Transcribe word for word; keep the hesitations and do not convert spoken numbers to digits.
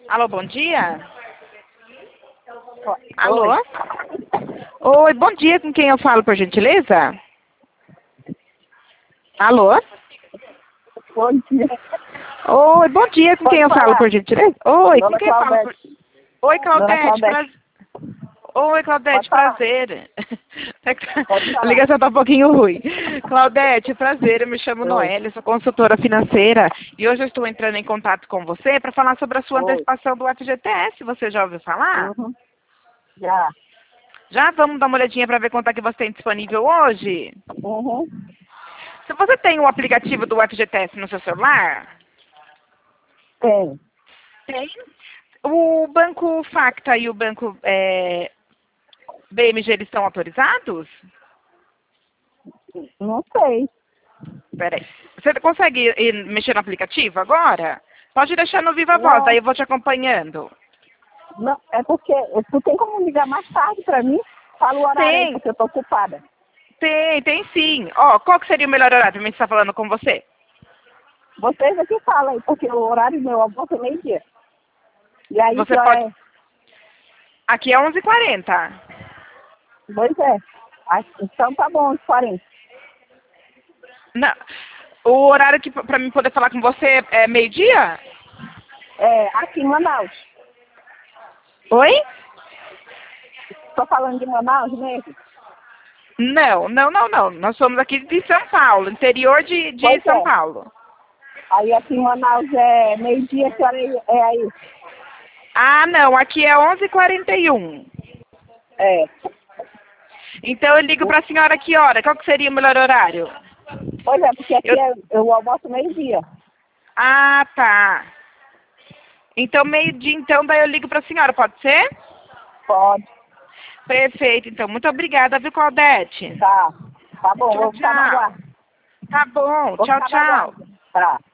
Alô, bom dia? Oi. Alô? Oi, bom dia, com quem eu falo, por gentileza? Alô? Bom dia. Oi, bom dia, com Pode quem eu falo, falar. por gentileza? Oi, com Dona quem eu falo? Por... Claudete. Oi, Dona Claudete, Claudete. prazer. Oi, Claudete, Pode falar. prazer. É que tá- Pode A falar. ligação tá um pouquinho ruim. Claudete, prazer, eu me chamo Oi. Noélia, sou consultora financeira e hoje eu estou entrando em contato com você para falar sobre a sua Oi. antecipação do F G T S. Você já ouviu falar? Uhum. Já. Já vamos dar uma olhadinha para ver quanto é que você tem disponível hoje? Uhum. Se você tem o aplicativo do F G T S no seu celular, Tem. tem. O Banco Facta e o Banco é, B M G, eles estão autorizados? Não sei. Peraí. Você consegue ir mexer no aplicativo agora? Pode deixar no Viva Voz, Não. daí eu vou te acompanhando. Não. É porque tu tem como ligar mais tarde pra mim? Fala o horário aí, Tem, porque eu tô ocupada. tem, tem sim. Ó, qual que seria o melhor horário para mim estar falando com você? Vocês aqui falam aí, porque o horário do meu almoço é meio-dia. E aí, que Você hora pode... é? Aqui é onze e quarenta. Pois é. Ah, então tá bom, onze e quarenta. Não. O horário que para mim poder falar com você é meio-dia? É, aqui em Manaus. Oi? Tô falando de Manaus mesmo? Não, não, não, não. Nós somos aqui de São Paulo, interior de, de Pois São é. Paulo. Aí aqui em Manaus é meio-dia, que hora é aí? Ah, não, aqui é onze e quarenta e um. É. Então eu ligo para a senhora que hora? Qual que seria o melhor horário? Pois é, porque aqui Eu... é, eu almoço meio-dia. Ah, tá. Então meio-dia, então daí eu ligo para a senhora, pode ser? Pode. Perfeito, então. Muito obrigada, viu, Claudete? Tá. Tá bom, Tchau, vou ficar na tchau. guarda. Tá bom, Vou tchau, ficar na tchau. guarda. Tá.